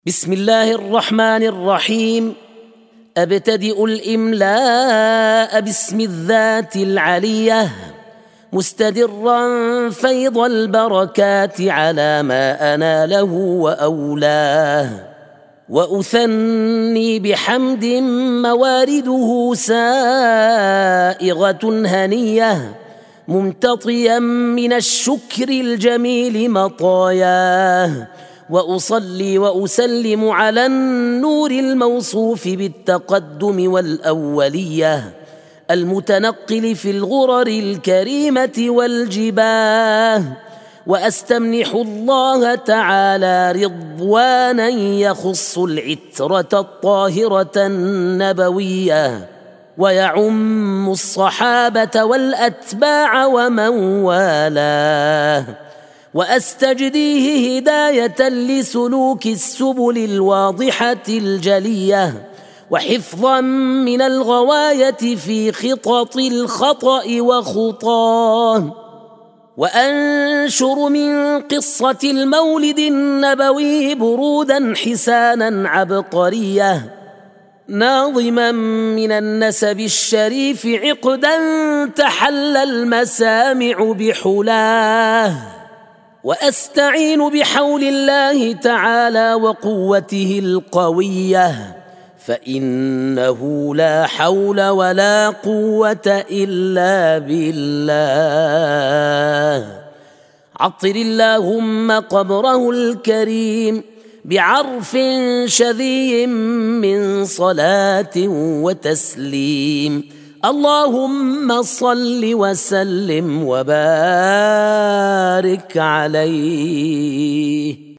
بسم الله الرحمن الرحيم. أبتدئ الإملاء باسم الذات العلية مستدرا فيض البركات على ما أناله وأولاه، وأثني بحمد موارده سائغة هنية ممتطيا من الشكر الجميل مطاياه، وأصلي وأسلم على النور الموصوف بالتقدم والأولية المتنقل في الغرر الكريمة والجباه، وأستمنح الله تعالى رضوانا يخص العترة الطاهرة النبوية ويعم الصحابة والأتباع ومن والاه، وأستجديه هداية لسلوك السبل الواضحة الجلية وحفظا من الغواية في خطط الخطأ وخطاه، وأنشر من قصة المولد النبوي برودا حسانا عبقرية ناظما من النسب الشريف عقدا تحلى المسامع بحلاه، وأستعين بحول الله تعالى وقوته القوية، فإنه لا حول ولا قوة إلا بالله. عطر اللهم قبره الكريم بعرف شذي من صلاة وتسليم، اللهم صل وسلم وبارك عليه.